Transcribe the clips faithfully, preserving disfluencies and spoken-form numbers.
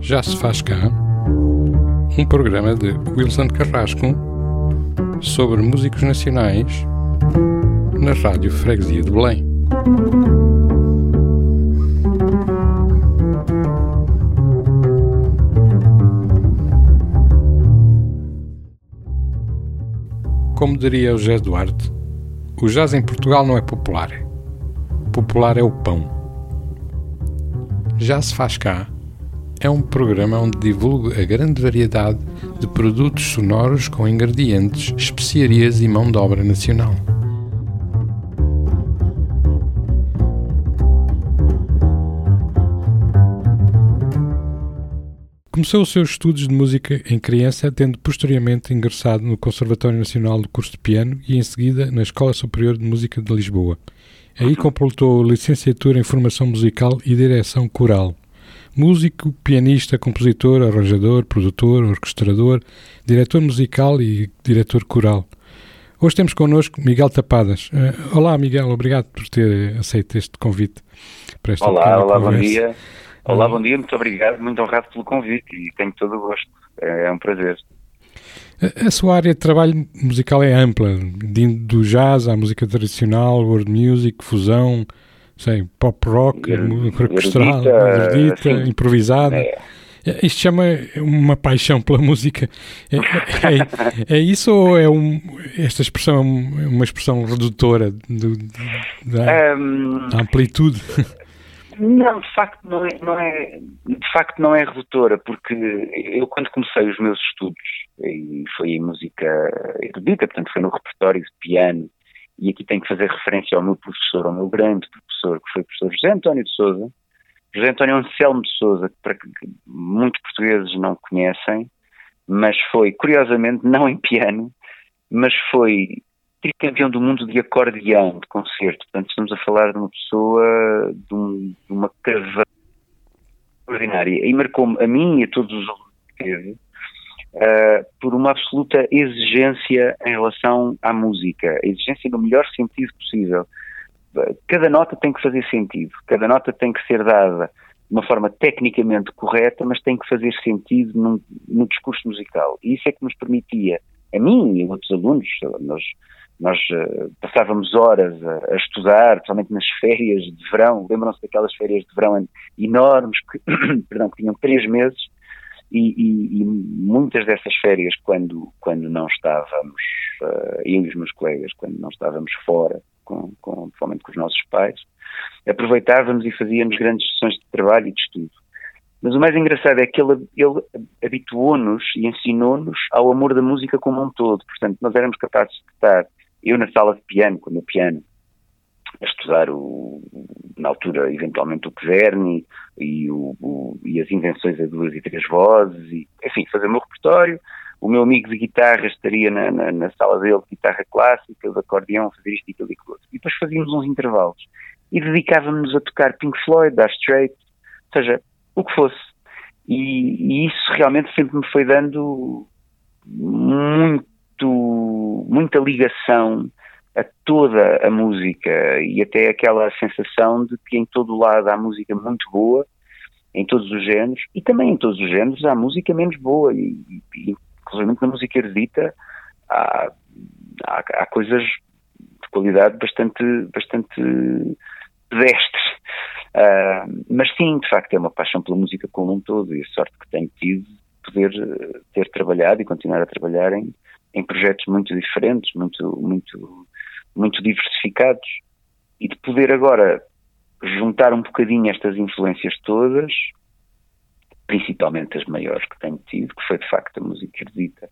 Já se faz cá, um programa de Wilson Carrasco sobre músicos nacionais na Rádio Freguesia de Belém. Como diria o José Duarte, o jazz em Portugal não é popular. Popular é o pão. Já se faz cá é um programa onde divulgo a grande variedade de produtos sonoros com ingredientes, especiarias e mão de obra nacional. Começou os seus estudos de música em criança, tendo posteriormente ingressado no Conservatório Nacional do Curso de Piano e em seguida na Escola Superior de Música de Lisboa. Aí completou licenciatura em Formação Musical e Direção Coral. Músico, pianista, compositor, arranjador, produtor, orquestrador, diretor musical e diretor coral. Hoje temos connosco Miguel Tapadas. Uh, olá, Miguel, obrigado por ter aceito este convite para esta Olá, pequena olá, conversa. bom dia. Olá, bom dia, muito obrigado, muito honrado pelo convite e tenho todo o gosto, é, é um prazer. A, a sua área de trabalho musical é ampla, do jazz à música tradicional, world music, fusão, sei, pop rock, música orquestral, erudita, assim, improvisada. É. Isto chama uma paixão pela música. É, é, é isso ou é um, esta expressão é uma expressão redutora do, da, um, da amplitude? Não, de facto não é, não é, de facto não é redutora, porque eu quando comecei os meus estudos, e foi em música erudita, portanto foi no repertório de piano, e aqui tenho que fazer referência ao meu professor, ao meu grande professor, que foi o professor José António de Sousa. José António Anselmo de Sousa, que para que muitos portugueses não conhecem, mas foi, curiosamente, não em piano, mas foi tricampeão do mundo de acordeão, de concerto. Portanto, estamos a falar de uma pessoa, de, um, de uma carreira extraordinária. E marcou-me, a mim e a todos os alunos que teve, uh, por uma absoluta exigência em relação à música. A exigência no melhor sentido possível. Cada nota tem que fazer sentido. Cada nota tem que ser dada de uma forma tecnicamente correta, mas tem que fazer sentido num, no discurso musical. E isso é que nos permitia, a mim e a outros alunos, nós... Nós uh, passávamos horas a, a estudar, principalmente nas férias de verão. Lembram-se daquelas férias de verão enormes, que, perdão, que tinham três meses, e, e, e muitas dessas férias, quando, quando não estávamos, uh, eu e os meus colegas, quando não estávamos fora, com, com, principalmente com os nossos pais, aproveitávamos e fazíamos grandes sessões de trabalho e de estudo. Mas o mais engraçado é que ele, ele habituou-nos e ensinou-nos ao amor da música como um todo. Portanto, nós éramos capazes de estar, eu na sala de piano, com o meu piano, a estudar, o, na altura, eventualmente, o Czerny e, o, o, e as invenções a duas e três vozes, e, enfim, fazer o meu repertório. O meu amigo de guitarra estaria na, na, na sala dele, de guitarra clássica, de acordeão, a fazer isto e aquilo e aquilo. E depois fazíamos uns intervalos. E dedicávamos-nos a tocar Pink Floyd, Dire Straits, ou seja, o que fosse. E, e isso realmente sempre me foi dando muito muita ligação a toda a música e até aquela sensação de que em todo o lado há música muito boa, em todos os géneros, e também em todos os géneros há música menos boa, e, e inclusive na música erudita há, há, há coisas de qualidade bastante, bastante pedestres. Uh, mas sim, de facto é uma paixão pela música como um todo, e a sorte que tenho tido de poder ter trabalhado e continuar a trabalhar em em projetos muito diferentes, muito, muito, muito diversificados, e de poder agora juntar um bocadinho estas influências todas, principalmente as maiores que tenho tido, que foi de facto a música erudita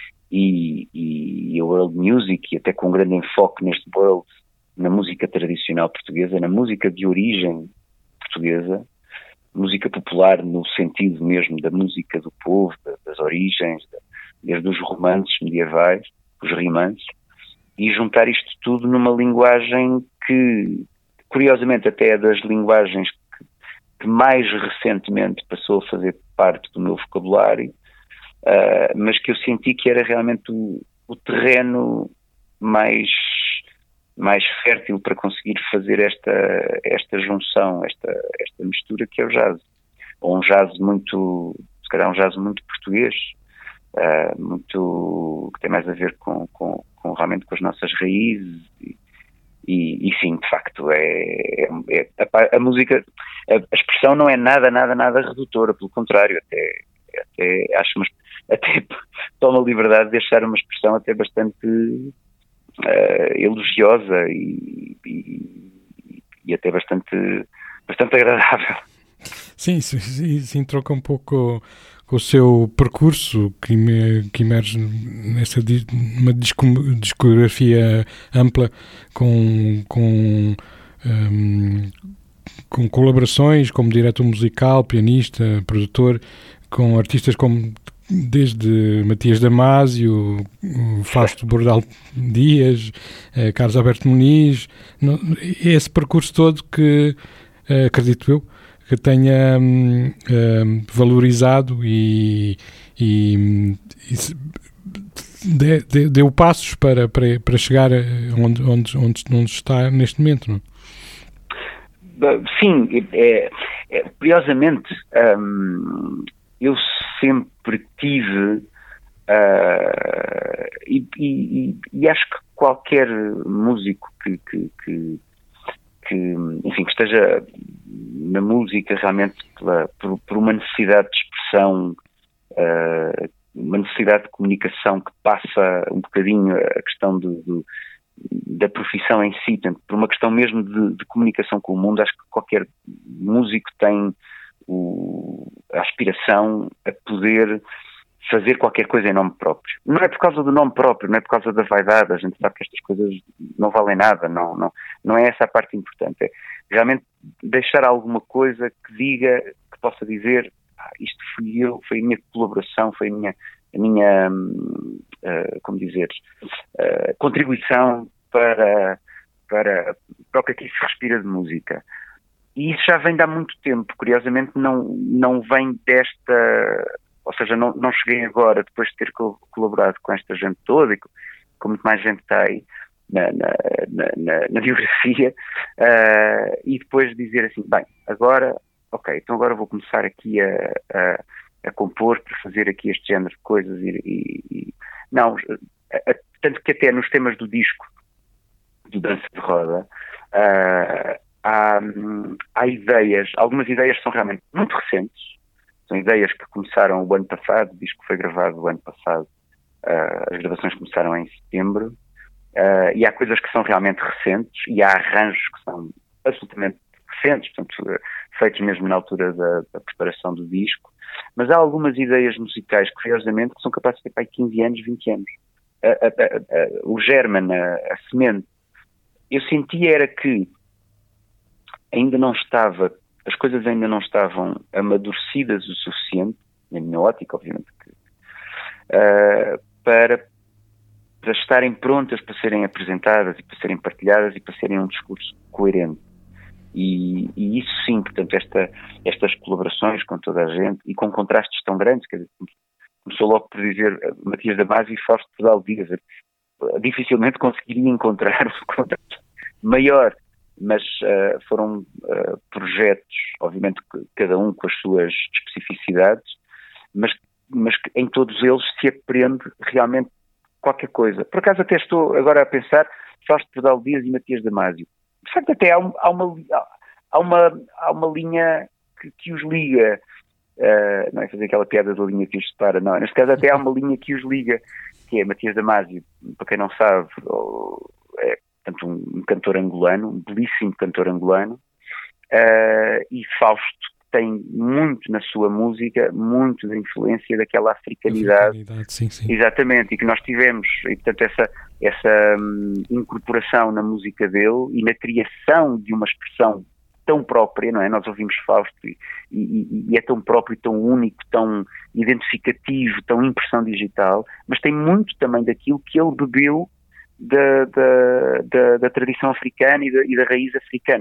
e, e a world music, e até com um grande enfoque neste world, na música tradicional portuguesa, na música de origem portuguesa, música popular no sentido mesmo da música do povo, das origens, desde os romances medievais, os rimances, e juntar isto tudo numa linguagem que, curiosamente, até é das linguagens que, que mais recentemente passou a fazer parte do meu vocabulário, uh, mas que eu senti que era realmente o, o terreno mais, mais fértil para conseguir fazer esta, esta junção, esta, esta mistura que é o jazz. ou um jazz muito, se calhar um jazz muito português, uh, muito, que tem mais a ver com, com, com realmente com as nossas raízes, e, e, e sim, de facto, é, é, é a, a música, a, a expressão não é nada, nada, nada redutora, pelo contrário, até, até acho, mas até toma a liberdade de achar uma expressão até bastante uh, elogiosa e, e, e até bastante, bastante agradável. Sim, isso, isso entronca um pouco com, com o seu percurso, que, me, que emerge nessa uma discografia ampla, com, com, um, com colaborações como diretor musical, pianista, produtor, com artistas como desde Matias Damasio, Fausto Bordal Dias, eh, Carlos Alberto Muniz, no, esse percurso todo que, eh, acredito eu, que tenha um, um, valorizado e, e, e de, de, deu passos para, para, para chegar onde, onde, onde, onde está neste momento, não? Sim, é, é, curiosamente, hum, eu sempre tive, uh, e, e, e acho que qualquer músico que, que, que, que, enfim, que esteja na música realmente pela, por, por uma necessidade de expressão, uh, uma necessidade de comunicação que passa um bocadinho a questão do, do, da profissão em si, portanto, por uma questão mesmo de, de comunicação com o mundo, acho que qualquer músico tem o, a aspiração a poder fazer qualquer coisa em nome próprio. Não é por causa do nome próprio, não é por causa da vaidade, a gente sabe que estas coisas não valem nada, não, não, não é essa a parte importante, é realmente deixar alguma coisa que diga, que possa dizer, ah, isto fui eu, foi a minha colaboração, foi a minha, a minha uh, como dizer, uh, contribuição para, para, para o que aqui se respira de música. E isso já vem de há muito tempo, curiosamente não, não vem desta, ou seja, não, não cheguei agora, depois de ter colaborado com esta gente toda, e com muito mais gente está aí na, na, na, na, na biografia, uh, e depois dizer assim, bem, agora, ok, então agora vou começar aqui a, a, a compor, para fazer aqui este género de coisas, e, e, e não, a, a, tanto que até nos temas do disco, do Dança de Roda, uh, há, há ideias, algumas ideias são realmente muito recentes, são ideias que começaram o ano passado, o disco foi gravado o ano passado, uh, as gravações começaram em setembro, uh, e há coisas que são realmente recentes, e há arranjos que são absolutamente recentes, portanto, feitos mesmo na altura da, da preparação do disco, mas há algumas ideias musicais, curiosamente, que são capazes de ter para aí quinze anos, vinte anos. Uh, uh, uh, uh, o germen, a, a semente, eu sentia era que ainda não estava, as coisas ainda não estavam amadurecidas o suficiente, na minha ótica, obviamente, que, uh, para, para estarem prontas para serem apresentadas e para serem partilhadas e para serem um discurso coerente. E, e isso sim, portanto, esta, estas colaborações com toda a gente e com contrastes tão grandes, quer dizer, começou logo por dizer Matias Damasio e Fausto Bordal Dias, dificilmente conseguiria encontrar um contraste maior. Mas uh, foram uh, projetos, obviamente cada um com as suas especificidades, mas, mas em todos eles se aprende realmente qualquer coisa. Por acaso até estou agora a pensar, Fausto Bordal Dias e Matias Damasio. De facto até há, um, há, uma, há, uma, há uma linha que, que os liga, uh, não é fazer aquela piada da linha que os separa, não, neste caso até há uma linha que os liga, que é Matias Damasio, para quem não sabe, ou, é portanto, um, um cantor angolano, um belíssimo cantor angolano, uh, e Fausto tem muito na sua música, muito da influência daquela africanidade, africanidade sim, sim. Exatamente, e que nós tivemos, e portanto essa, essa um, incorporação na música dele e na criação de uma expressão tão própria, não é? Nós ouvimos Fausto e, e, e é tão próprio, tão único, tão identificativo, tão impressão digital, mas tem muito também daquilo que ele bebeu Da, da, da, da tradição africana e da, e da raiz africana.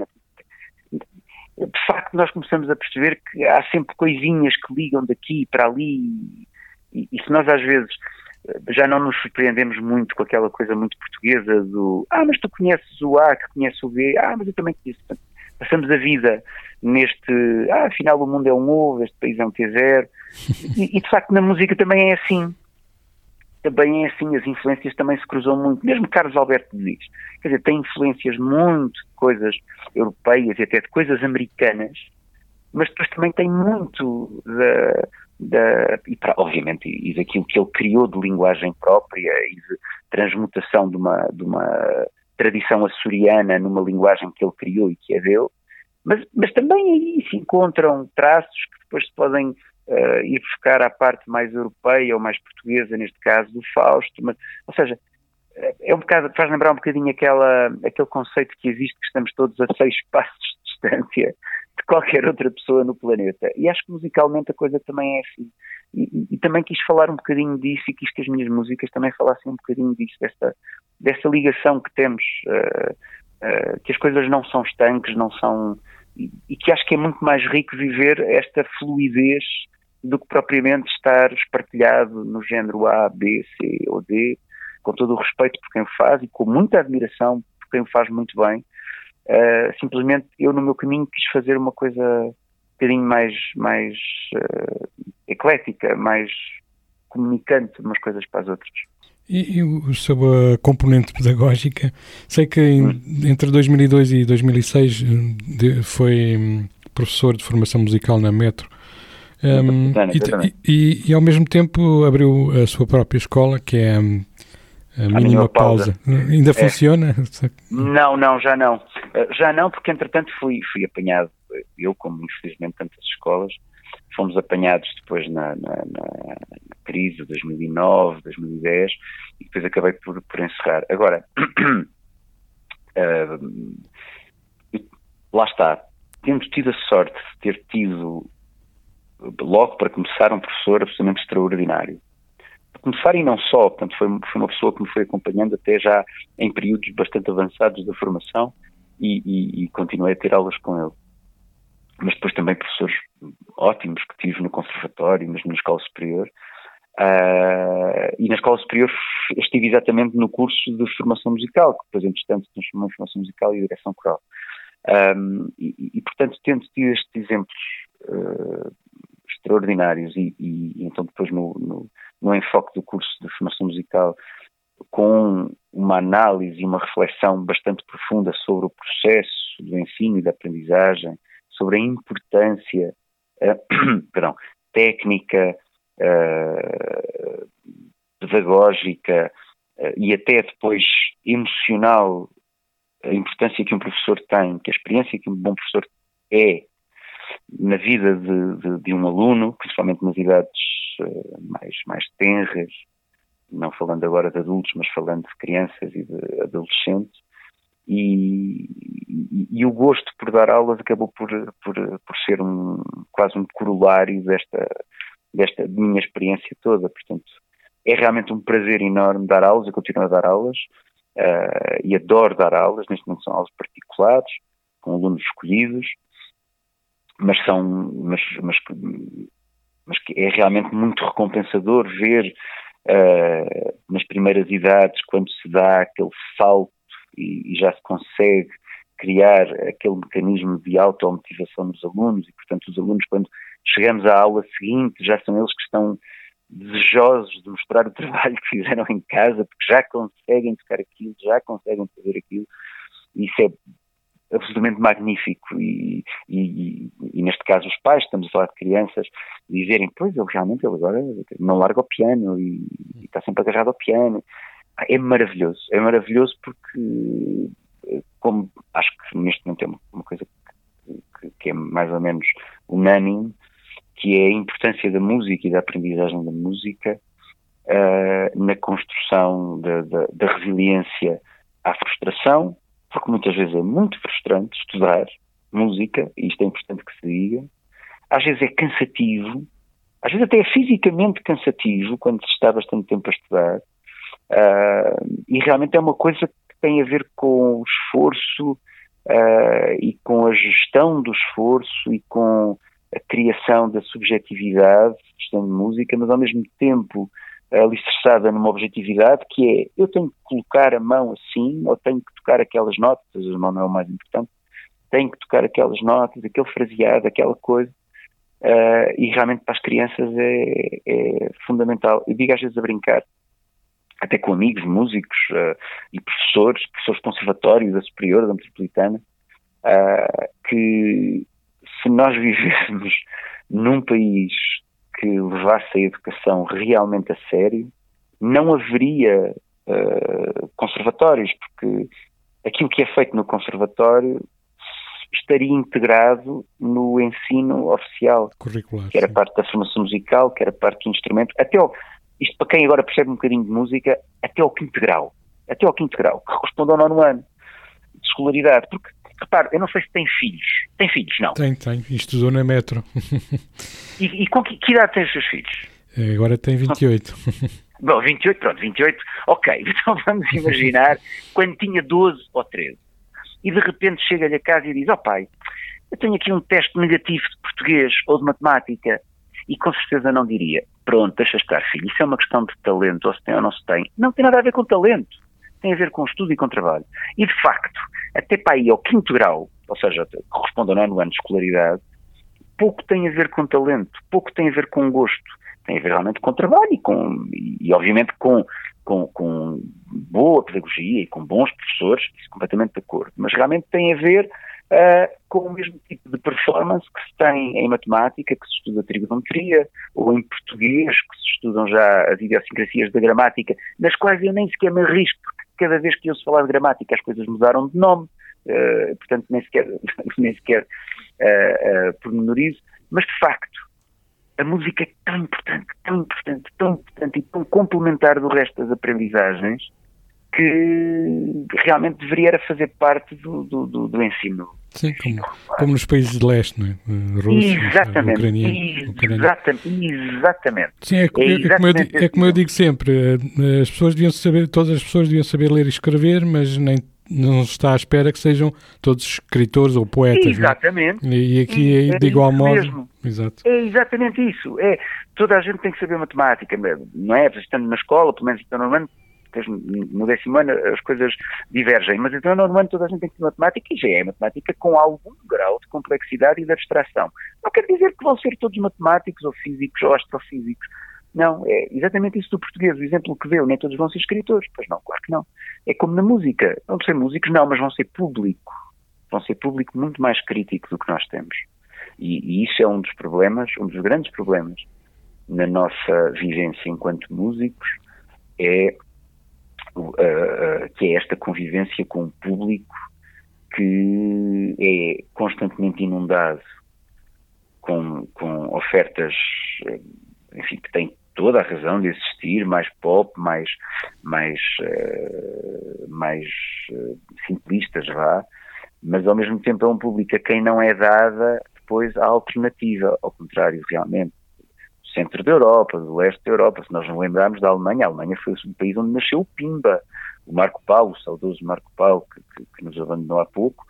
De facto, nós começamos a perceber que há sempre coisinhas que ligam daqui para ali, e, e se nós às vezes já não nos surpreendemos muito com aquela coisa muito portuguesa do ah, mas tu conheces o A, que conhece o B, ah, mas eu também conheço. passamos a vida neste, ah, afinal o mundo é um ovo, este país é um T zero, e, e de facto na música também é assim. Também é assim, as influências também se cruzam muito, mesmo Carlos Alberto diz, quer dizer, tem influências muito de coisas europeias e até de coisas americanas, mas depois também tem muito da, da e para, obviamente, e daquilo que ele criou de linguagem própria e de transmutação de uma, de uma tradição açoriana numa linguagem que ele criou e que é dele, mas, mas também aí se encontram traços que depois se podem Uh, ir buscar à parte mais europeia ou mais portuguesa, neste caso do Fausto, mas, ou seja, é um bocado, faz lembrar um bocadinho aquela, aquele conceito que existe, que estamos todos a seis passos de distância de qualquer outra pessoa no planeta, e acho que musicalmente a coisa também é assim, e, e, e também quis falar um bocadinho disso e quis que as minhas músicas também falassem um bocadinho disso, dessa, dessa ligação que temos, uh, uh, que as coisas não são estanques, não são, e, e que acho que é muito mais rico viver esta fluidez do que propriamente estar espartilhado no género A, B, C ou D, com todo o respeito por quem o faz e com muita admiração por quem o faz muito bem. Uh, simplesmente eu no meu caminho quis fazer uma coisa um bocadinho mais, mais uh, eclética, mais comunicante umas coisas para as outras. E, e sobre a componente pedagógica, sei que em, hum. entre dois mil e dois e dois mil e seis de, foi professor de formação musical na Metro. Um, e, e, e ao mesmo tempo abriu a sua própria escola, que é a, a, a Mínima, Mínima Pausa. Pausa. Ainda é. Funciona? Não, não, já não. Já não, porque entretanto fui, fui apanhado, eu como infelizmente tantas escolas, fomos apanhados depois na, na, na, na crise de dois mil e nove, dois mil e dez, e depois acabei por, por encerrar. Agora, uh, lá está, tendo tido a sorte de ter tido logo para começar um professor absolutamente extraordinário. Para começar e não só, portanto foi, foi uma pessoa que me foi acompanhando até já em períodos bastante avançados da formação e, e, e continuei a ter aulas com ele. Mas depois também professores ótimos que tive no conservatório, mesmo na escola superior. Uh, e na escola superior estive exatamente no curso de formação musical, que depois entretanto se transformou em formação musical e direção coral. Um, e, e portanto tendo tido estes exemplos uh, extraordinários e, e, e então depois no, no, no enfoque do curso de formação musical com uma análise e uma reflexão bastante profunda sobre o processo do ensino e da aprendizagem, sobre a importância uh, perdão, técnica, uh, pedagógica uh, e até depois emocional, a importância que um professor tem, que a experiência que um bom professor é na vida de, de, de um aluno, principalmente nas idades uh, mais, mais tenras, não falando agora de adultos, mas falando de crianças e de adolescentes, e, e, e o gosto por dar aulas acabou por, por, por ser um, quase um corolário desta, desta minha experiência toda. Portanto, é realmente um prazer enorme dar aulas, eu continuo a dar aulas, uh, e adoro dar aulas, neste momento são aulas particulares, com alunos escolhidos, mas são, mas, mas, mas que é realmente muito recompensador ver uh, nas primeiras idades, quando se dá aquele salto e, e já se consegue criar aquele mecanismo de automotivação nos alunos, e portanto os alunos, quando chegamos à aula seguinte, já são eles que estão desejosos de mostrar o trabalho que fizeram em casa, porque já conseguem tocar aquilo, já conseguem fazer aquilo, e isso é absolutamente magnífico. E, e, e neste caso os pais, estamos a falar de crianças, dizerem, pois ele realmente ele agora não larga o piano e, e está sempre agarrado ao piano. É maravilhoso, é maravilhoso porque, como acho que neste momento é uma, uma coisa que, que, que é mais ou menos unânime, que é a importância da música e da aprendizagem da música uh, na construção da, da, da resiliência à frustração, porque muitas vezes é muito frustrante estudar música, e isto é importante que se diga. Às vezes é cansativo, às vezes até é fisicamente cansativo quando se está bastante tempo a estudar, uh, e realmente é uma coisa que tem a ver com o esforço uh, e com a gestão do esforço e com a criação da subjetividade, gestão de música, mas ao mesmo tempo alicerçada numa objetividade que é, eu tenho que colocar a mão assim, ou tenho que tocar aquelas notas, a mão não é o mais importante, têm que tocar aquelas notas, aquele fraseado, aquela coisa, uh, e realmente para as crianças é, é fundamental. Eu digo às vezes a brincar, até com amigos, músicos uh, e professores, professores de conservatório, da Superior, da Metropolitana, uh, que se nós vivêssemos num país que levasse a educação realmente a sério, não haveria uh, conservatórios, porque aquilo que é feito no conservatório estaria integrado no ensino oficial, curricular, que era sim. parte da formação musical, que era parte do instrumento, até ao, isto para quem agora percebe um bocadinho de música, até ao quinto grau, até ao quinto grau, que corresponde ao nono ano de escolaridade, porque, repare, eu não sei se tem filhos, tem filhos, não? Tem, tem, e estudou na Metro. E, e com que, que idade têm os seus filhos? Agora tem vinte e oito. Bom, vinte e oito, pronto, vinte e oito, ok, então vamos imaginar quando tinha doze ou treze, e de repente chega-lhe a casa e diz, ó oh, pai, eu tenho aqui um teste negativo de português ou de matemática, e com certeza não diria, pronto, deixa estar filho, isso é uma questão de talento, ou se tem ou não se tem, não tem nada a ver com talento, tem a ver com estudo e com trabalho, e de facto, até para aí ao quinto grau, ou seja, corresponde ao nono ano de escolaridade, pouco tem a ver com talento, pouco tem a ver com gosto, tem a ver realmente com trabalho e, com, e obviamente com, com, com boa pedagogia e com bons professores, isso completamente de acordo, mas realmente tem a ver uh, com o mesmo tipo de performance que se tem em matemática, que se estuda a trigonometria, ou em português, que se estudam já as idiosincrasias da gramática, das quais eu nem sequer me arrisco, porque cada vez que eu se falar de gramática as coisas mudaram de nome, uh, portanto nem sequer, nem sequer uh, uh, pormenorizo, mas de facto, a música é tão importante, tão importante, tão importante e tão complementar do resto das aprendizagens que realmente deveria era fazer parte do, do, do, do ensino. Sim, como, como nos países de leste, não é? Rússia, exatamente, ucraniano, exatamente, exatamente. Sim, é, é, é, como eu, é como eu digo sempre, as pessoas deviam saber, todas as pessoas deviam saber ler e escrever, mas nem não se está à espera que sejam todos escritores ou poetas. Exatamente. Não é? E aqui é, é de igual modo. Exato. É exatamente isso. É, toda a gente tem que saber matemática, não é? Estando na escola, pelo menos estando no ano, no décimo ano as coisas divergem, mas então no ano toda a gente tem que saber matemática e já é matemática com algum grau de complexidade e de abstração. Não quer dizer que vão ser todos matemáticos ou físicos ou astrofísicos. Não, é exatamente isso do português. O exemplo que deu, nem todos vão ser escritores. Pois não, claro que não. É como na música. Vão ser músicos, não, mas vão ser público. Vão ser público muito mais crítico do que nós temos. E, e isso é um dos problemas, um dos grandes problemas na nossa vivência enquanto músicos, é, uh, uh, que é esta convivência com o público que é constantemente inundado com, com ofertas, enfim, que têm toda a razão de existir, mais pop, mais, mais, uh, mais uh, simplistas, vá, mas ao mesmo tempo é um público a quem não é dada depois a alternativa, ao contrário, realmente, do centro da Europa, do leste da Europa, se nós não lembrarmos da Alemanha, a Alemanha foi o país onde nasceu o Pimba, o Marco Paulo, o saudoso Marco Paulo, que, que, que nos abandonou há pouco,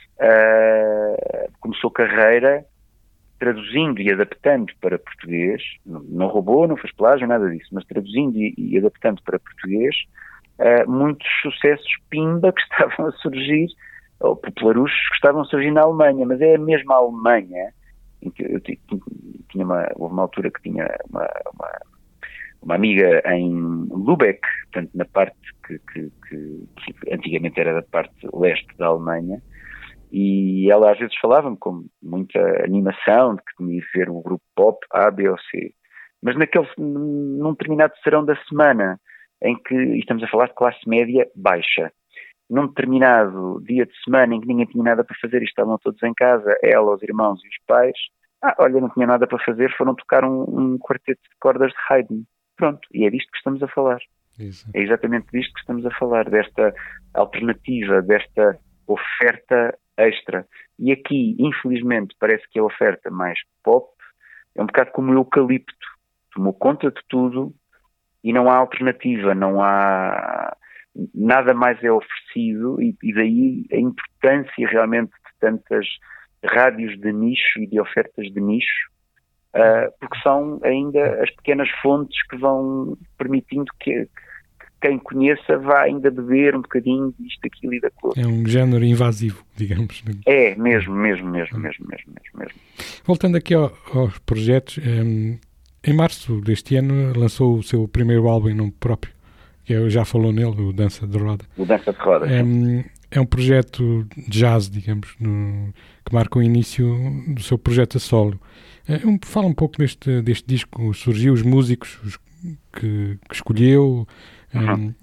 uh, começou carreira traduzindo e adaptando para português, não, não roubou, não fez plágio, nada disso, mas traduzindo e, e adaptando para português, uh, muitos sucessos Pimba que estavam a surgir, ou popularuchos que estavam a surgir na Alemanha, mas é a mesma Alemanha, em que eu tinha uma, houve uma altura que tinha uma, uma, uma amiga em Lübeck, portanto na parte que, que, que, que antigamente era da parte leste da Alemanha, e ela às vezes falava-me com muita animação de que tinha de ver o grupo pop A, B ou C, mas naquele, num determinado serão da semana, em que estamos a falar de classe média baixa, num determinado dia de semana em que ninguém tinha nada para fazer e estavam todos em casa, ela, os irmãos e os pais, ah, olha, não tinha nada para fazer, foram tocar um, um quarteto de cordas de Haydn. Pronto, e é disto que estamos a falar. Isso. É exatamente disto que estamos a falar, desta alternativa, desta oferta extra. E aqui, infelizmente, parece que a oferta mais pop é um bocado como o eucalipto. Tomou conta de tudo e não há alternativa, não há... nada mais é oferecido e, e daí a importância realmente de tantas rádios de nicho e de ofertas de nicho, uh, porque são ainda as pequenas fontes que vão permitindo que, quem conheça vá ainda beber um bocadinho disto, aquilo e da cor. É um género invasivo, digamos. É, mesmo, mesmo, mesmo, mesmo, mesmo, mesmo. mesmo. Voltando aqui ao, aos projetos, um, em março deste ano lançou o seu primeiro álbum em nome próprio, que é, já falou nele, o Dança de Roda. O Dança de Roda, é, um, é um projeto de jazz, digamos, no, que marca o início do seu projeto a solo. Um, fala um pouco deste, deste disco, surgiu os músicos os que, que escolheu. Um...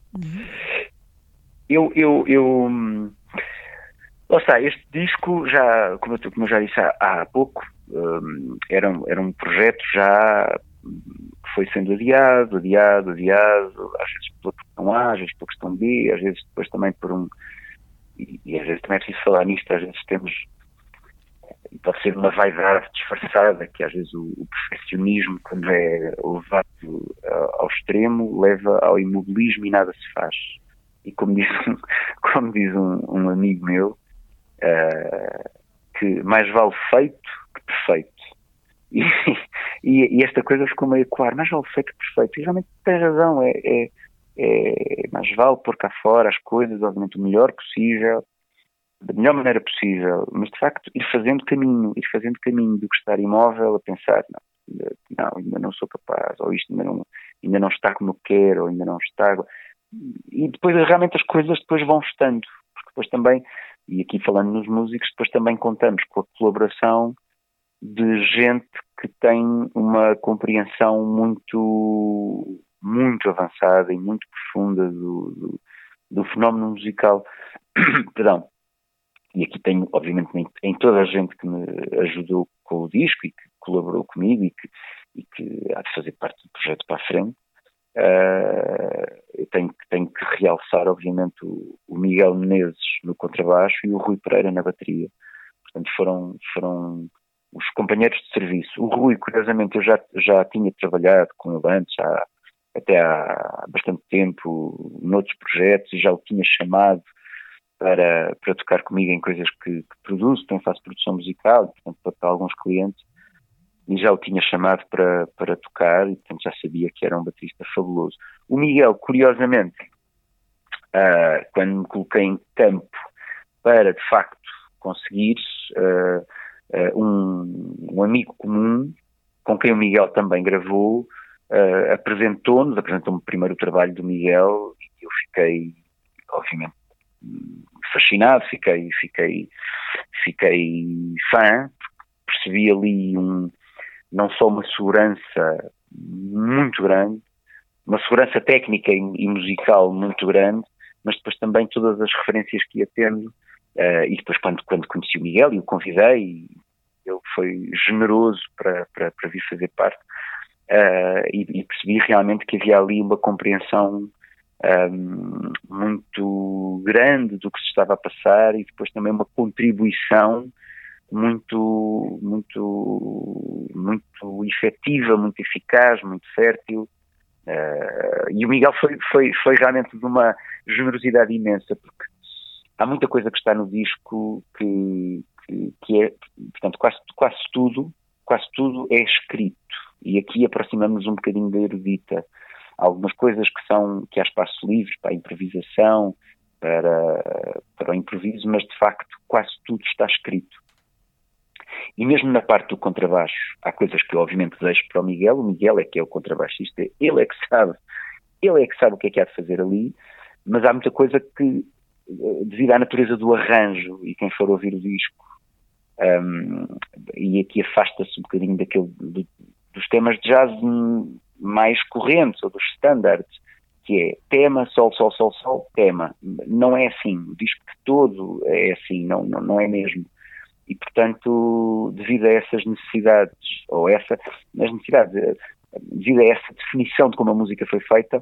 Eu, eu, eu, lá está, este disco já, como eu, como eu já disse há, há pouco, um, era, um, era um projeto já que foi sendo adiado, adiado, adiado, às vezes pela questão A, às vezes pela questão B, às vezes depois também por um, e, e às vezes também é preciso falar nisto, às vezes temos, e pode ser uma vaidade disfarçada, que às vezes o, o perfeccionismo, quando é levado ao extremo, leva ao imobilismo e nada se faz. E como diz, como diz um, um amigo meu, uh, que mais vale feito que perfeito. E, e, e esta coisa ficou meio claro, mais vale feito que perfeito. E realmente tem razão, é, é, é mais vale pôr cá fora as coisas, obviamente, o melhor possível, da melhor maneira possível, mas de facto ir fazendo caminho, ir fazendo caminho do que estar imóvel a pensar, não, não, ainda não sou capaz, ou isto ainda não, ainda não está como eu quero, ou ainda não está... E depois realmente as coisas depois vão estando, porque depois também, e aqui falando nos músicos, depois também contamos com a colaboração de gente que tem uma compreensão muito, muito avançada e muito profunda do, do, do fenómeno musical. Perdão. E aqui tenho, obviamente, em, em toda a gente que me ajudou com o disco e que colaborou comigo e que, e que há de fazer parte do projeto para a frente. Uh, eu tenho, tenho que realçar, obviamente, o, o Miguel Menezes no contrabaixo e o Rui Pereira na bateria. Portanto, foram, foram os companheiros de serviço. O Rui, curiosamente, eu já, já tinha trabalhado com ele antes, já, até há bastante tempo, noutros projetos, e já o tinha chamado Para, para tocar comigo em coisas que, que produzo, também faço produção musical, portanto, para, para alguns clientes, e já o tinha chamado para, para tocar, e portanto já sabia que era um baterista fabuloso. O Miguel, curiosamente, uh, quando me coloquei em campo para, de facto, conseguir uh, uh, um, um amigo comum, com quem o Miguel também gravou, uh, apresentou-nos, apresentou-me primeiro o trabalho do Miguel, e eu fiquei, obviamente, fascinado, fiquei, fiquei, fiquei fã, percebi ali um, não só uma segurança muito grande, uma segurança técnica e, e musical muito grande, mas depois também todas as referências que ia tendo, uh, e depois quando, quando conheci o Miguel e o convidei, ele foi generoso para, para, para vir fazer parte, uh, e, e percebi realmente que havia ali uma compreensão Um, muito grande do que se estava a passar e depois também uma contribuição muito, muito, muito efetiva, muito eficaz, muito fértil. Uh, e o Miguel foi, foi, foi realmente de uma generosidade imensa, porque há muita coisa que está no disco que, que, que é, portanto, quase, quase tudo, quase tudo é escrito. E aqui aproximamos um bocadinho da erudita. Há algumas coisas que são, que há espaço livre para a improvisação, para, para o improviso, mas de facto quase tudo está escrito. E mesmo na parte do contrabaixo, há coisas que eu obviamente deixo para o Miguel, o Miguel é que é o contrabaixista, ele é que sabe, ele é que sabe o que é que há de fazer ali, mas há muita coisa que, devido à natureza do arranjo, e quem for ouvir o disco, um, e aqui afasta-se um bocadinho daquele, do, dos temas de jazz mais correntes, ou dos standards, que é tema, sol, sol, sol, sol, tema. Não é assim, o disco todo é assim, não, não, não é mesmo. E, portanto, devido a essas necessidades, ou essa, as necessidades, devido a essa definição de como a música foi feita,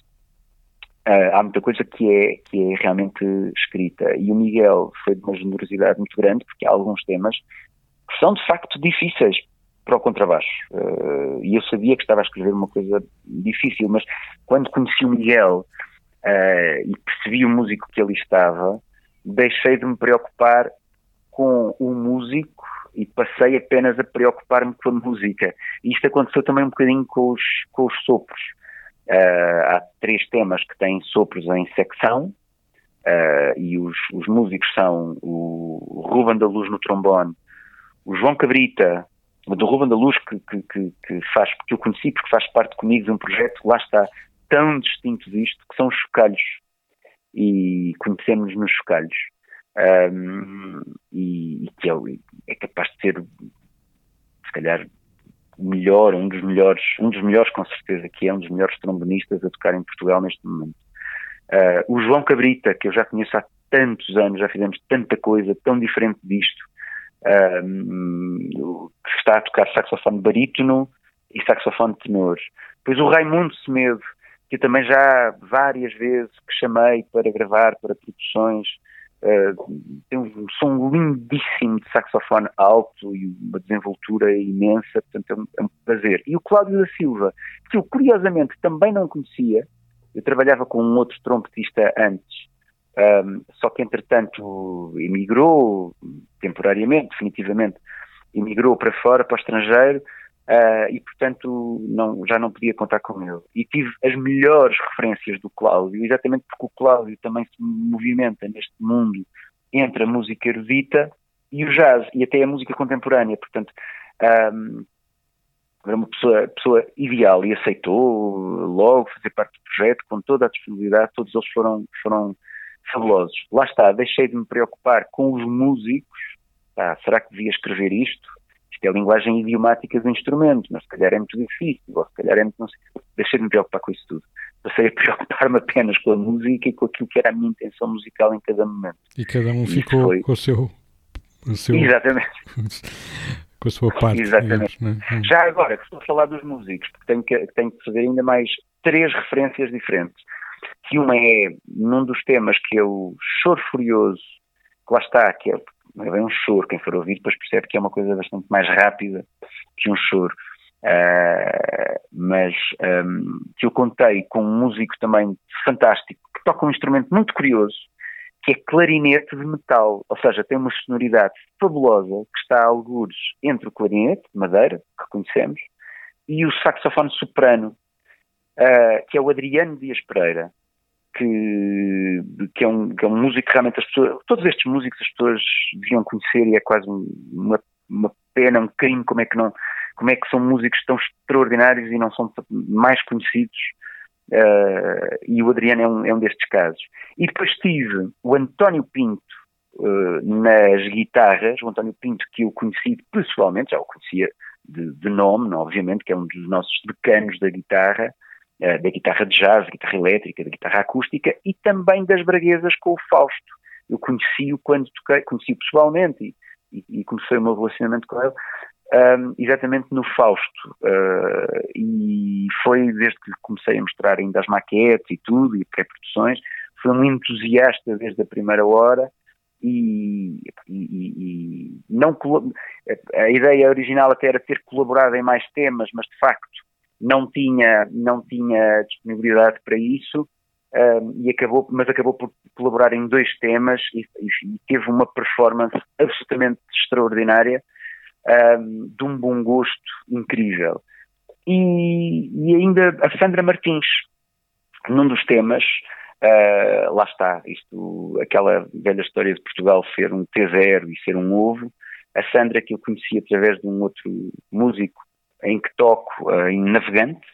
uh, há muita coisa que é, que é realmente escrita. E o Miguel foi de uma generosidade muito grande, porque há alguns temas que são, de facto, difíceis para o contrabaixo. Uh, e eu sabia que estava a escrever uma coisa difícil, mas quando conheci o Miguel uh, e percebi o músico que ele estava, deixei de me preocupar com o músico e passei apenas a preocupar-me com a música. E isto aconteceu também um bocadinho com os, com os sopros. Uh, há três temas que têm sopros em secção, uh, e os, os músicos são o Ruben da Luz no trombone, o João Cabrita, do Ruben da Luz, que, que, que, que, faz, que eu conheci porque faz parte comigo de um projeto, lá está, tão distinto disto, que são os chocalhos, e conhecemos nos chocalhos, um, e, e que é, é capaz de ser, se calhar, o melhor, um dos melhores, um dos melhores com certeza, que é um dos melhores trombonistas a tocar em Portugal neste momento. Uh, o João Cabrita, que eu já conheço há tantos anos, já fizemos tanta coisa tão diferente disto, uh, que está a tocar saxofone barítono e saxofone tenor. Depois o Raimundo Semedo, que eu também já várias vezes que chamei para gravar, para produções, uh, tem um som lindíssimo de saxofone alto e uma desenvoltura imensa, portanto é um, é um prazer. E o Cláudio da Silva, que eu curiosamente também não conhecia, eu trabalhava com um outro trompetista antes, um, só que entretanto emigrou temporariamente, definitivamente, emigrou para fora, para o estrangeiro, uh, e portanto não, já não podia contar com ele. E tive as melhores referências do Cláudio, exatamente porque o Cláudio também se movimenta neste mundo entre a música erudita e o jazz, e até a música contemporânea, portanto um, era uma pessoa, pessoa ideal, e aceitou logo fazer parte do projeto com toda a disponibilidade. Todos eles foram, foram fabulosos. Lá está, deixei de me preocupar com os músicos. Tá, será que devia escrever isto? Isto é a linguagem idiomática do instrumento, mas se calhar é muito difícil, ou se calhar é muito... Não sei. Deixei de me preocupar com isso tudo. Passei a preocupar-me apenas com a música e com aquilo que era a minha intenção musical em cada momento. E cada um ficou foi... com o seu... O seu... Exatamente. Com a sua parte. Exatamente. Digamos, né? Já agora que estou a falar dos músicos, porque tenho que, tenho que fazer ainda mais três referências diferentes. Que uma é, num dos temas que é o Choro Furioso, que lá está, que é, é bem um choro, quem for ouvir depois percebe que é uma coisa bastante mais rápida que um choro. Uh, mas um, que eu contei com um músico também fantástico, que toca um instrumento muito curioso, que é clarinete de metal, ou seja, tem uma sonoridade fabulosa, que está a algures entre o clarinete de madeira, que conhecemos, e o saxofone soprano, uh, que é o Adriano Dias Pereira, que, que, é um, que é um músico que realmente as pessoas, todos estes músicos as pessoas deviam conhecer, e é quase uma, uma pena, um crime, como é que não, como é que são músicos tão extraordinários e não são mais conhecidos. Uh, e o Adriano é um, é um destes casos. E depois tive o António Pinto uh, nas guitarras, o António Pinto, que eu conheci pessoalmente, já o conhecia de, de nome, obviamente, que é um dos nossos decanos da guitarra, uh, da guitarra de jazz, da guitarra elétrica, da guitarra acústica, e também das braguesas com o Fausto. Eu conheci-o quando toquei, conheci-o pessoalmente e, e, e comecei o meu relacionamento com ele Um, exatamente no Fausto, uh, e foi desde que comecei a mostrar ainda as maquetes e tudo, e pré-produções, foi um entusiasta desde a primeira hora, e, e, e não, a ideia original até era ter colaborado em mais temas, mas de facto não tinha, não tinha disponibilidade para isso, um, e acabou, mas acabou por colaborar em dois temas, e, e teve uma performance absolutamente extraordinária, Um, de um bom gosto incrível. E, e ainda a Sandra Martins, num dos temas, uh, lá está, isto, aquela velha história de Portugal ser um T zero e ser um ovo. A Sandra, que eu conheci através de um outro músico em que toco uh, em Navegante,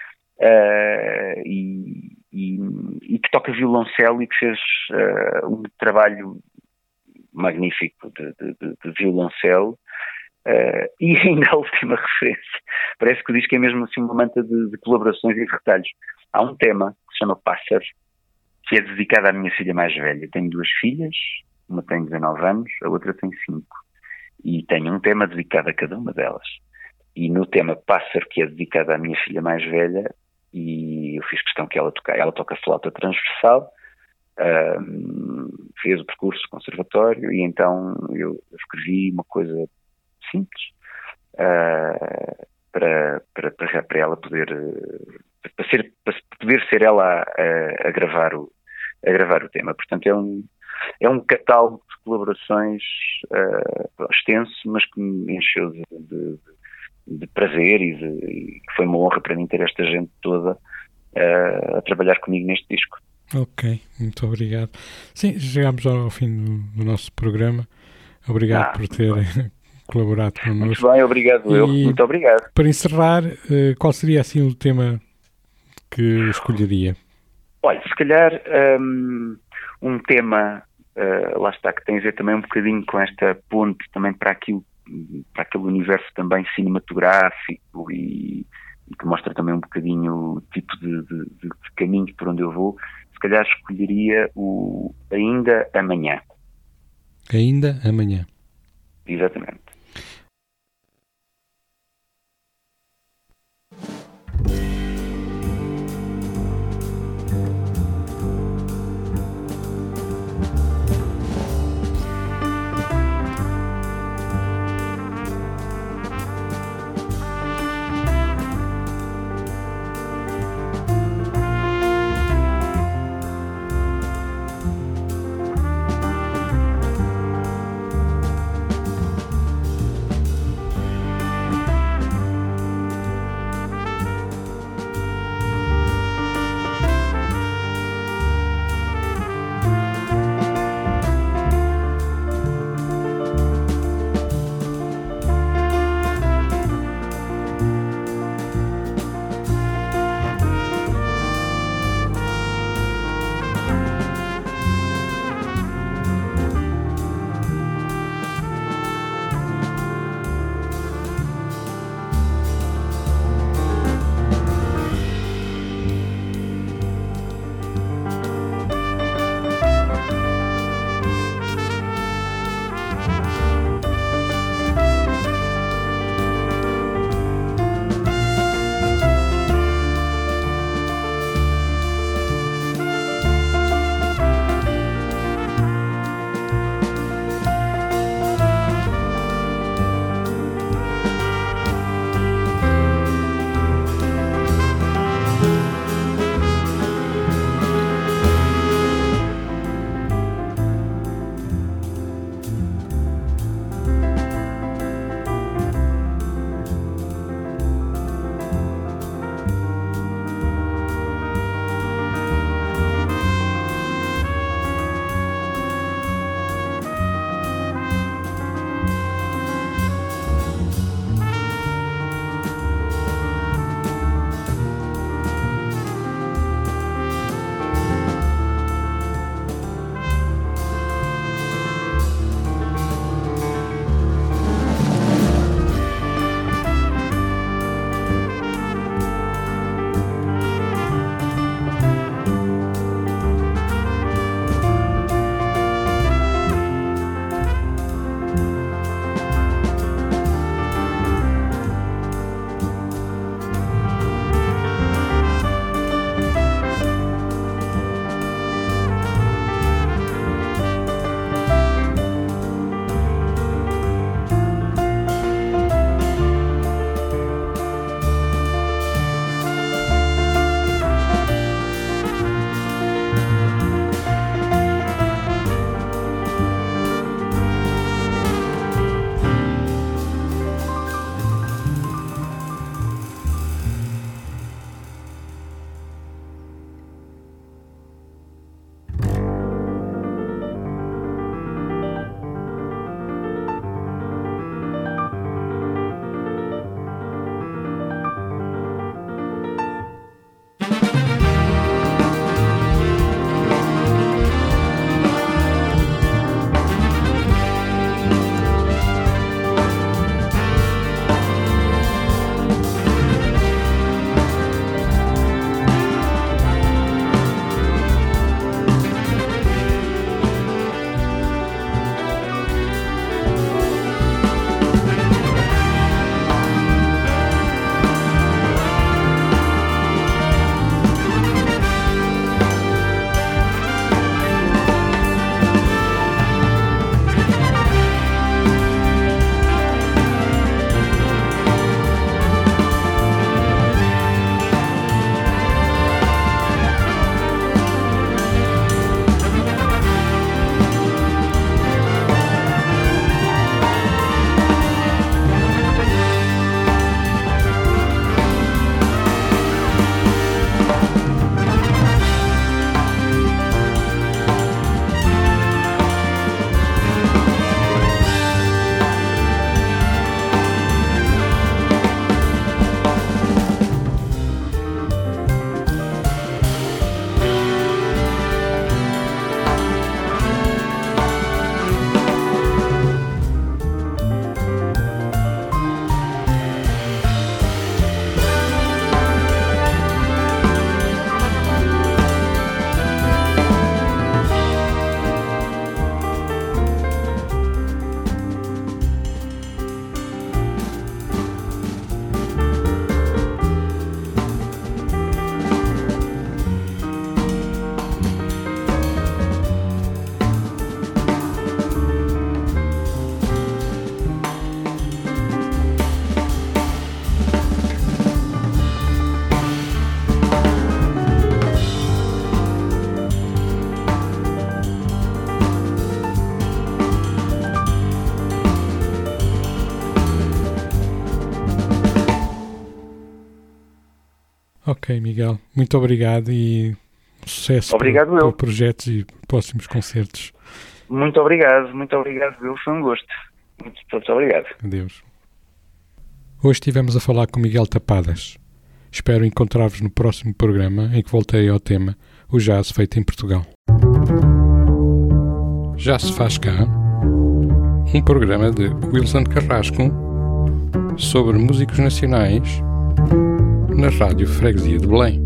uh, e, e, e que toca violoncelo, e que fez uh, um trabalho magnífico de, de, de, de violoncelo. Uh, e ainda a última referência, parece que diz que é mesmo assim uma manta de, de colaborações e de retalhos. Há um tema que se chama Pássaro, que é dedicado à minha filha mais velha. Tenho duas filhas, uma tem dezanove anos, a outra tem cinco, e tenho um tema dedicado a cada uma delas. E no tema Pássaro, que é dedicado à minha filha mais velha, e eu fiz questão que ela toque, ela toca flauta transversal, uh, fez o percurso conservatório, e então eu escrevi uma coisa simples, uh, para, para, para, para ela poder, para, ser, para poder ser ela a, a, gravar o, a gravar o tema. Portanto, é um, é um catálogo de colaborações uh, extenso, mas que me encheu de, de, de prazer, e, de, e foi uma honra para mim ter esta gente toda uh, a trabalhar comigo neste disco. Ok, muito obrigado. Sim, chegámos ao fim do, do nosso programa. Obrigado ah, por ter colaborado connosco. Muito bem, obrigado eu. Muito obrigado. Para encerrar, qual seria assim o tema que escolheria? Olha, se calhar um, um tema, uh, lá está, que tem a ver também um bocadinho com esta ponte também para aquilo, para aquele universo também cinematográfico e, e que mostra também um bocadinho o tipo de, de, de caminho por onde eu vou. Se calhar escolheria o Ainda Amanhã. Ainda Amanhã. Exatamente. Ok, Miguel. Muito obrigado e sucesso obrigado para, eu. para projetos e próximos concertos. Muito obrigado, muito obrigado, eu. Foi um gosto. Muito, muito obrigado. Adeus. Hoje estivemos a falar com Miguel Tapadas. Espero encontrar-vos no próximo programa em que voltei ao tema O Jazz Feito em Portugal. Já se faz cá um programa de Wilson Carrasco sobre músicos nacionais na Rádio Freguesia de Belém.